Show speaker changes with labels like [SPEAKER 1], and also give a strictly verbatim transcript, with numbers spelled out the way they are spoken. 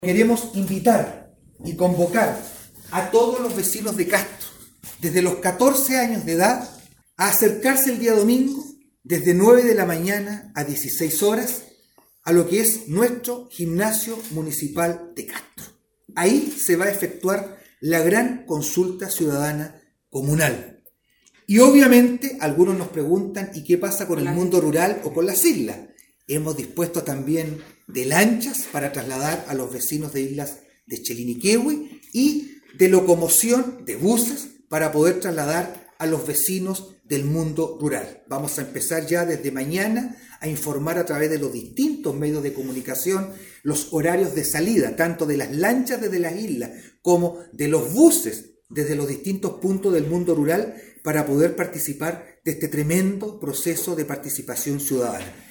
[SPEAKER 1] Queremos invitar y convocar a todos los vecinos de Castro, desde los catorce años de edad, a acercarse el día domingo, desde nueve de la mañana a dieciséis horas, a lo que es nuestro gimnasio municipal de Castro. Ahí se va a efectuar la gran consulta ciudadana comunal. Y obviamente algunos nos preguntan, ¿y qué pasa con el mundo rural o con las islas? Hemos dispuesto también de lanchas para trasladar a los vecinos de islas de Cheliniquehue y de locomoción de buses para poder trasladar a los vecinos del mundo rural. Vamos a empezar ya desde mañana a informar a través de los distintos medios de comunicación los horarios de salida, tanto de las lanchas desde las islas como de los buses desde los distintos puntos del mundo rural para poder participar de este tremendo proceso de participación ciudadana.